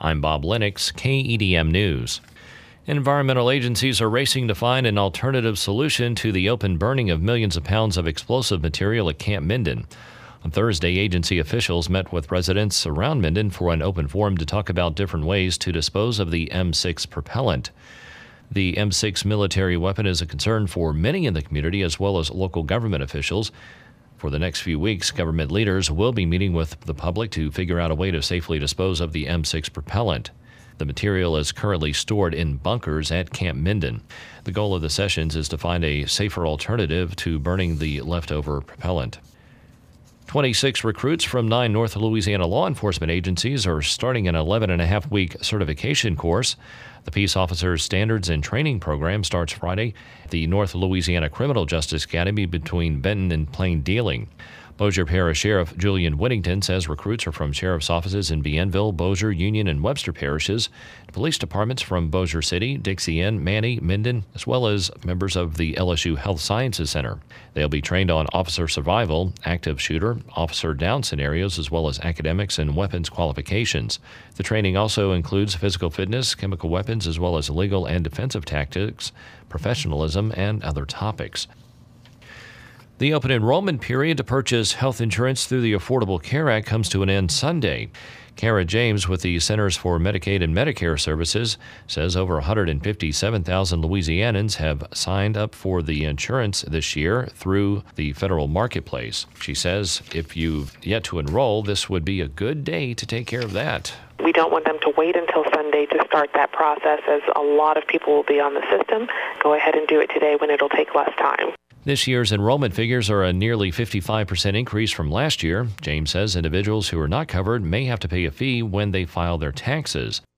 I'm Bob Lennox, KEDM News. Environmental agencies are racing to find an alternative solution to the open burning of millions of pounds of explosive material at Camp Minden. On Thursday, agency officials met with residents around Minden for an open forum to talk about different ways to dispose of the M6 propellant. The M6 military weapon is a concern for many in the community as well as local government officials. For the next few weeks, government leaders will be meeting with the public to figure out a way to safely dispose of the M6 propellant. The material is currently stored in bunkers at Camp Minden. The goal of the sessions is to find a safer alternative to burning the leftover propellant. 26 recruits from 9 North Louisiana law enforcement agencies are starting an 11-and-a-half-week certification course. The Peace Officers Standards and Training Program starts Friday at the North Louisiana Criminal Justice Academy between Benton and Plain Dealing. Bossier Parish Sheriff Julian Whittington says recruits are from sheriff's offices in Bienville, Bossier, Union, and Webster parishes, police departments from Bossier City, Dixie Inn, Manny, Minden, as well as members of the LSU Health Sciences Center. They'll be trained on officer survival, active shooter, officer down scenarios, as well as academics and weapons qualifications. The training also includes physical fitness, chemical weapons, as well as legal and defensive tactics, professionalism, and other topics. The open enrollment period to purchase health insurance through the Affordable Care Act comes to an end Sunday. Kara James with the Centers for Medicaid and Medicare Services says over 157,000 Louisianans have signed up for the insurance this year through the federal marketplace. She says if you've yet to enroll, this would be a good day to take care of that. We don't want them to wait until Sunday to start that process, as a lot of people will be on the system. Go ahead and do it today when it'll take less time. This year's enrollment figures are a nearly 55% increase from last year. James says individuals who are not covered may have to pay a fee when they file their taxes.